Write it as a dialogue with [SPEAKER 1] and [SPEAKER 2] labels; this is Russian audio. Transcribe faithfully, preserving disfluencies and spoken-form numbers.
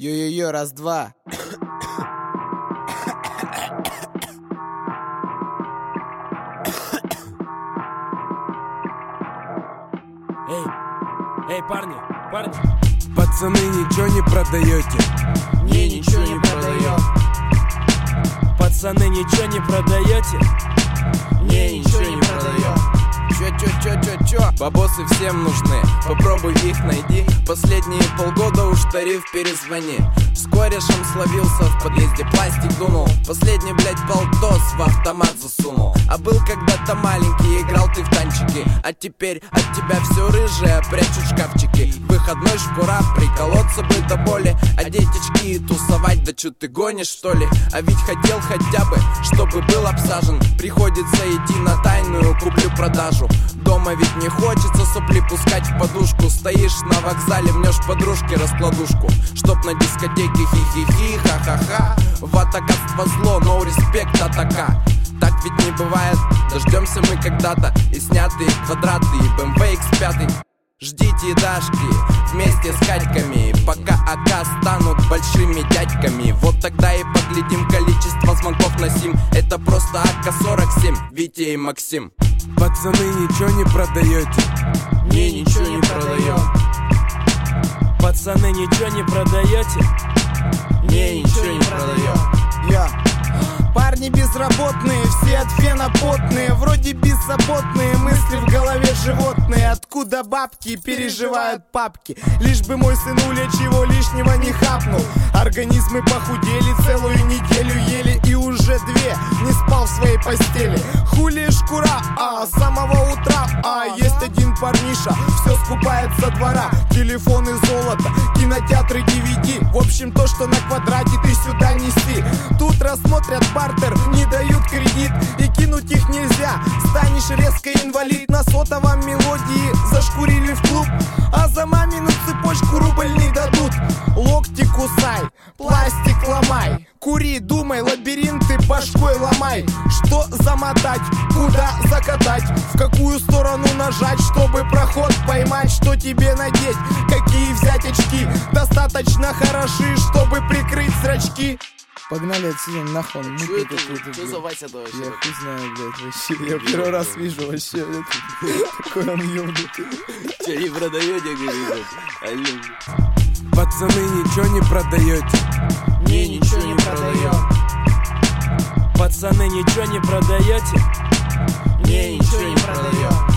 [SPEAKER 1] Йо-йо-йо, раз-два.
[SPEAKER 2] Эй, эй, парни, парни.
[SPEAKER 3] Пацаны, ничего не продаете?
[SPEAKER 1] Не, ничего не продаем.
[SPEAKER 2] Пацаны, ничего не продаете?
[SPEAKER 1] Не, ничего не продаем.
[SPEAKER 3] Чё, чё, чё, чё, чё? Бабосы всем нужны, попробуй их найди. Последние полгода уж тариф перезвони. С корешем словился, в подъезде пластик дунул. Последний, блять, полтос в автомат засунул. А был когда-то маленький, играл ты в танчики. А теперь от тебя все рыжее прячут шкафчики. Выходной шкура, приколоться бы до боли. Одеть очки и тусовать, да чё ты гонишь, что ли? А ведь хотел хотя бы, чтобы был обсажен. Приходится идти на тайную куплю-продажу. Дома ведь не хочется сопли пускать в подушку. Стоишь на вокзале, мнешь подружке раскладушку, чтоб на дискотеке хи-хи-хи, ха-ха-ха. Ватакатство зло, no респект, атака. Так ведь не бывает, дождемся мы когда-то и снятые квадраты, и бэ эм вэ икс пять. Ждите Дашки вместе с Катьками, пока АК станут большими дядьками. Вот тогда и поглядим количество звонков на сим. Это просто а ка сорок семь, Витя и Максим. Пацаны, ничего не продаете?
[SPEAKER 1] Не, ничего не продаем.
[SPEAKER 2] Пацаны, ничего не продаете?
[SPEAKER 1] Не, ничего не продаем. Я. Парни безработные, все от фена потные. Вроде беззаботные, мысли в голове животные. Откуда бабки, переживают папки. Лишь бы мой сынуля чего лишнего не хапнул. Организмы похудели, целую неделю ели. И уже две не спал в своей постели. Хули шкура, а с самого утра. А есть один парниша, все скупает со двора. Телефоны золото, кинотеатры ди ви ди. В общем то, что на квадрате, ты сюда неси. Тут рассмотрят бартер, не дают кредит. И кинуть их нельзя, станешь резко инвалид. На сотовом мелодии зашкурили в клуб, а за мамину цепочку рубль не дадут. Локти кусай, пластик ломай. Кури, думай, лабиринты башкой ломай. Что замотать, куда закатать, в какую сторону нажать, чтобы проход поймать. Что тебе надеть, какие взять очки, достаточно хороши, чтобы прикрыть зрачки. Погнали отсюда нахуй.
[SPEAKER 2] Что это? Что за Вася-то вообще?
[SPEAKER 1] Я хуй знаю, блядь, вообще. Я первый раз вижу вообще. Какой он ёбнутый.
[SPEAKER 2] Че, не продаете, говорит? Алло.
[SPEAKER 3] Пацаны, ничего не продаете?
[SPEAKER 1] Не, ничего не продаем.
[SPEAKER 2] Пацаны, ничего не продаете?
[SPEAKER 1] Не, ничего не продаем.